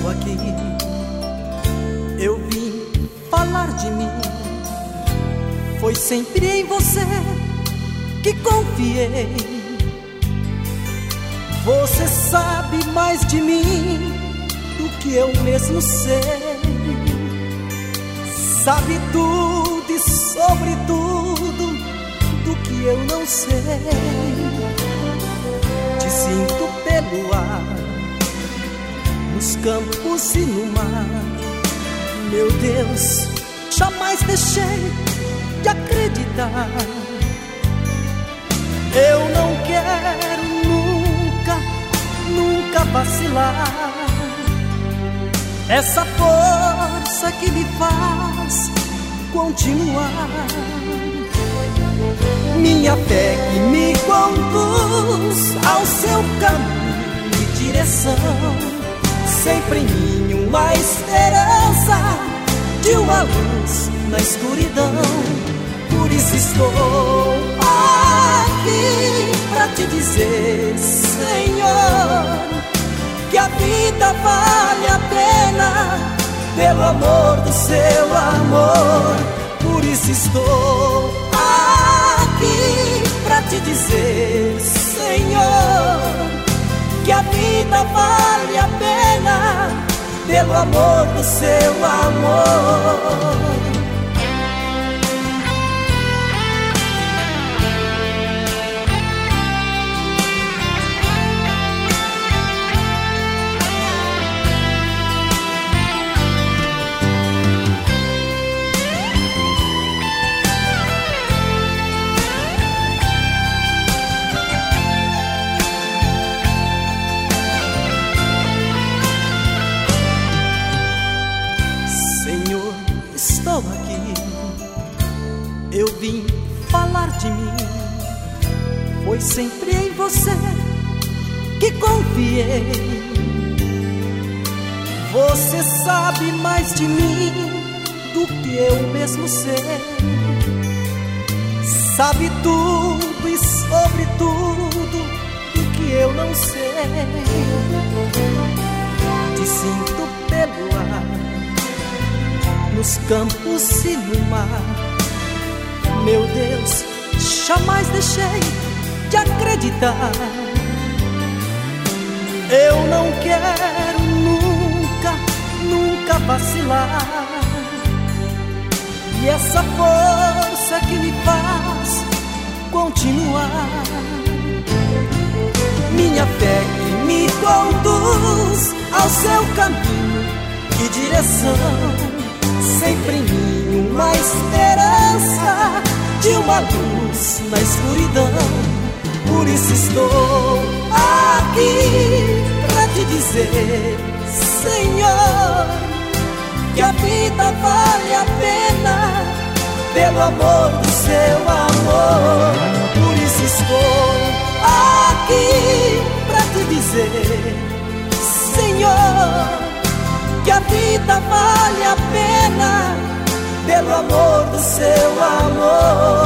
estou aqui. Eu vim falar de mim. Foi sempre em você que confiei. Você sabe mais de mim do que eu mesmo sei. Sabe tudo e sobre tudo do que eu não sei. Te sinto pelo ar, nos campos e no mar. Meu Deus, jamais deixei de acreditar. Eu não quero nunca vacilar. Essa força que me faz continuar. Minha fé que me conduz ao seu caminho e direção. Sempre em mim uma esperança de uma luz na escuridão. Por isso estou aqui pra te dizer, Senhor, que a vida vale a pena pelo amor do seu amor. Por isso estou aqui pra te dizer, Senhor, que a vida vale a pena pelo amor do seu amor. Estou aqui, eu vim falar de mim. Foi sempre em você que confiei. Você sabe mais de mim do que eu mesmo sei. Sabe tudo e sobre tudo do que eu não sei. Te sinto pelo ar, nos campos e no mar. Meu Deus, jamais deixei de acreditar. Eu não quero nunca vacilar. E essa força que me faz continuar. Minha fé que me conduz ao seu caminho e direção. Sempre em mim uma esperança de uma luz na escuridão. Por isso estou aqui pra te dizer, Senhor, que a vida vale a pena pelo amor do seu amor. Por isso estou aqui pra te dizer, Senhor, que a vida vale a pena pelo amor do seu amor.